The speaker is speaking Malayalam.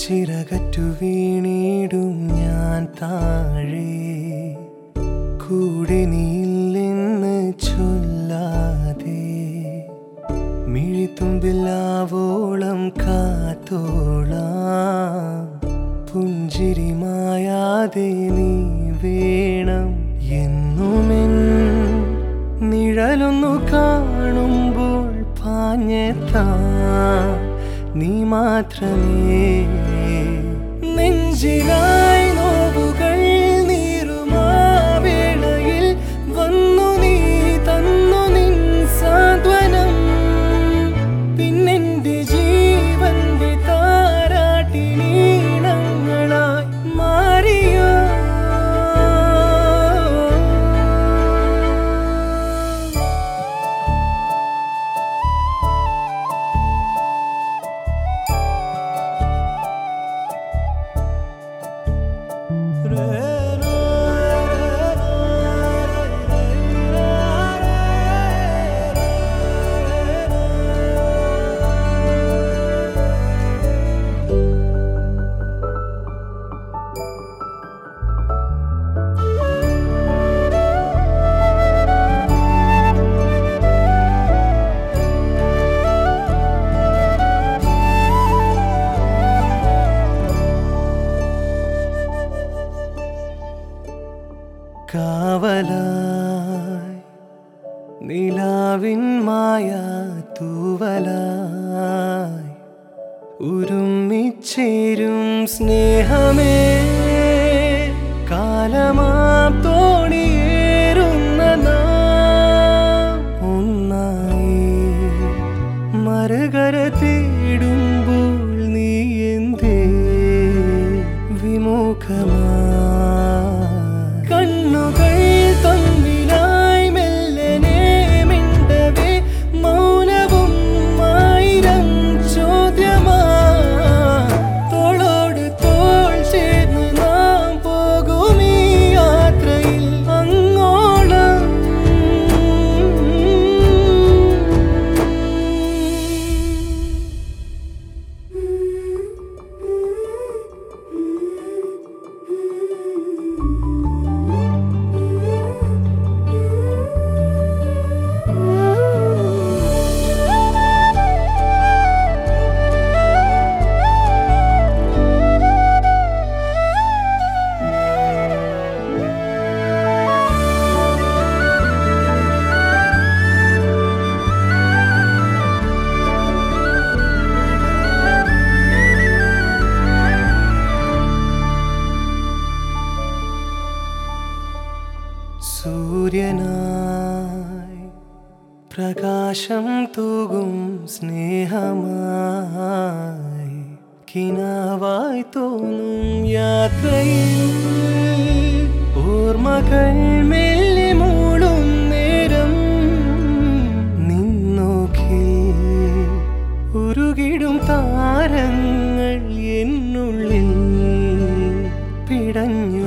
ചിറകറ്റു വീണിടും ഞാൻ താഴെ കൂടെ നീല്ലെന്ന് ചൊല്ലാതെ മിഴിത്തുമ്പില്ലാവോളം കാത്തോളാം പുഞ്ചിരി മായാതെ നീ വേണം എന്നുമെൻ നിഴലൊന്നു കാണുമ്പോൾ പാഞ്ഞെത്താൻ നീ മാത്രമേ നെഞ്ചിലായി നോവുകൾ നീറുമാവേളയിൽ വന്നു നീ തന്നു നിൻ സാന്ത്വനം പിന്നെന്റെ ജീവന്റെ താരാട്ടിനീണങ്ങളായി മാറിയോ കാവലായി നിലാവിൻ മായ തൂവലായി ഒരുമിച്ചേരും സ്നേഹമേ കാലമാം തോണിയേറുന്ന നാം ഒന്നായി മറുകര തേടുമ്പോൾ നീ എന്തേ വിമുഖമാ കണ്ണുകൾ തമ്മിലായി മെല്ലനെ മിണ്ടവേ മൗനവും ആയിരം ചോദ്യമാ തോളോട് തോൾ ചേർന്ന് നാം പോകും ഈ യാത്രയിൽ അങ്ങോളം സൂര്യനായി പ്രകാശം തൂകും സ്നേഹമായി കിനാവായി തോന്നും യാത്രയിൽ ഓർമ്മകൾ മെല്ലെ മൂളും നേരം നിന്നോക്കി ഉരുകിടും താരങ്ങൾ എന്നുള്ളിൽ പിടഞ്ഞു